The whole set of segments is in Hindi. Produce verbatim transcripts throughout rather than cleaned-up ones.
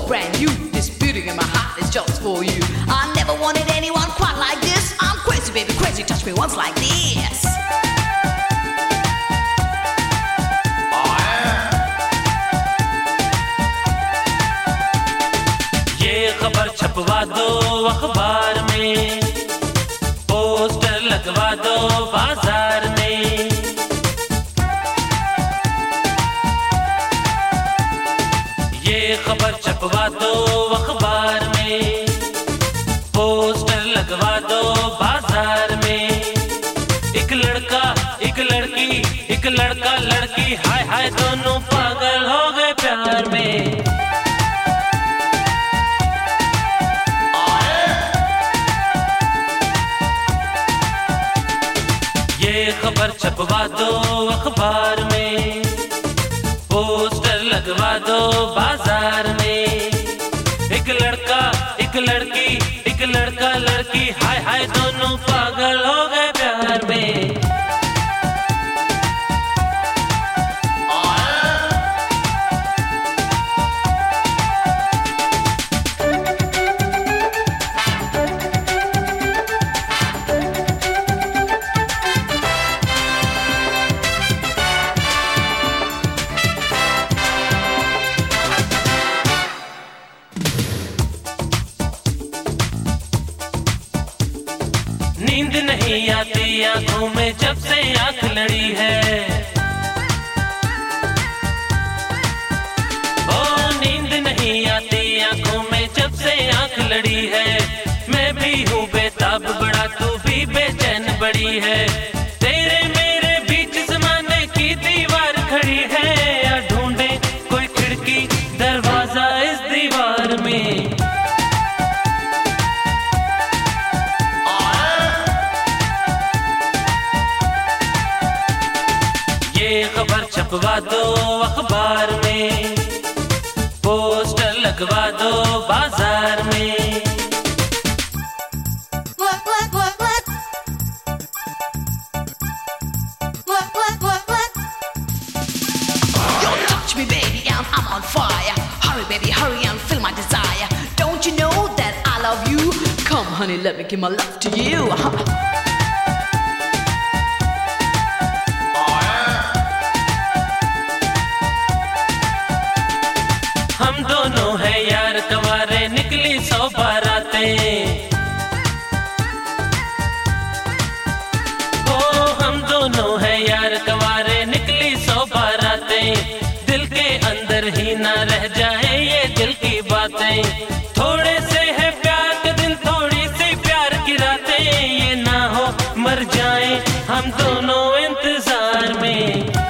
brand new. This beauty in my heart is just for you. I never wanted anyone quite like this. I'm crazy, baby, crazy. Touch me once like this. ये खबर छपवा दो अखबार में, पोस्टर लगवा दो बाजार में। ये खबर छपवा दो अखबार में, पोस्टर लगवा दो बाजार में। एक लड़का एक लड़की, एक लड़का लड़की, हाय हाय दोनों पागल हो गए प्यार में। खबर छपवा दो अखबार में, पोस्टर लगवा दो बाजार में। एक लड़का एक लड़की, एक लड़का लड़की, हाय हाय दोनों पागल हो गए प्यार में। नींद नहीं आती आंखों में जब से आंख लड़ी है। ओ नींद नहीं आती आंखों में जब से आंख लड़ी है। मैं भी हूँ बेताब बड़ा, तू भी बेचैन बड़ी है। तेरे मेरे बीच ज़माने की दीवार खड़ी है। या ढूंढे कोई खिड़की दरवाजा इस दीवार में। खबर छपवा दो अखबार में, पोस्टर लगवा दो बाजार में। What, what, what, what? What, what, what, what? Yo, touch me, baby, I'm, I'm on fire. Hurry, baby, hurry and feel my desire. Don't you know that I love you? Come, honey, let me give my love to you. हम दोनों है यार कवारे, निकली सौ बारातें। ओ हम दोनों है यार कवारे, निकली सौ बारातें। दिल के अंदर ही ना रह जाए ये दिल की बातें। थोड़े से है प्यार के दिन, थोड़ी सी प्यार की रातें। ये ना हो मर जाए हम दोनों इंतजार में।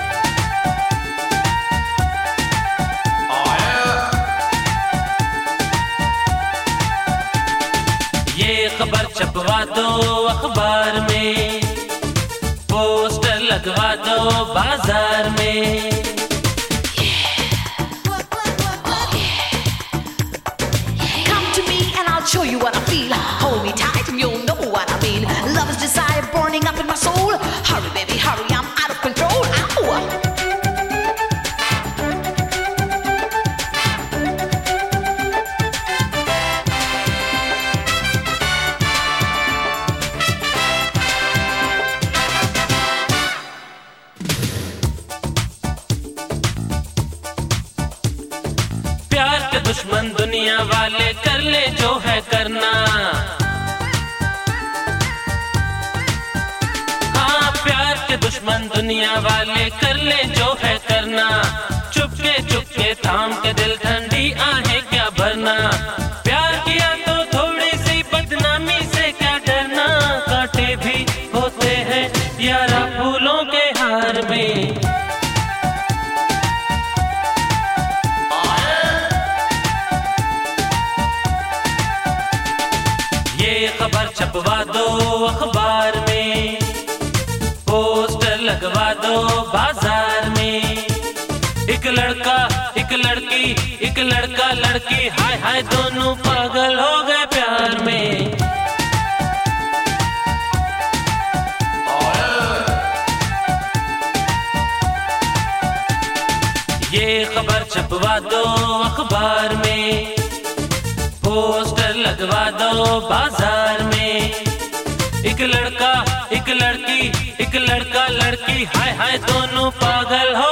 खबर छपवा दो अखबार में, पोस्टर लगवा दो बाजार में। Come to me and I'll show you what I feel. Hold me tight and you'll know what I mean. Love is desire burning up in my soul. Hurry, baby, hurry, I'm out of control. Ow! दुश्मन दुनिया वाले कर ले जो है करना। हाँ प्यार के दुश्मन दुनिया वाले कर ले जो है करना। चुपके चुपके थाम के दिल ठंडी आहें क्या भरना। प्यार किया तो थोड़ी सी बदनामी से क्या डरना। कांटे भी होते हैं यारा फूलों के हार में। खबर छपवा दो अखबार में, पोस्टर लगवा दो बाजार में। एक लड़का एक लड़की, एक लड़का लड़की, हाय हाय दोनों पागल हो गए प्यार में। ये खबर छपवा दो अखबार में, दो बाजार में। एक लड़का एक लड़की, एक लड़का लड़की, हाय हाय दोनों पागल हो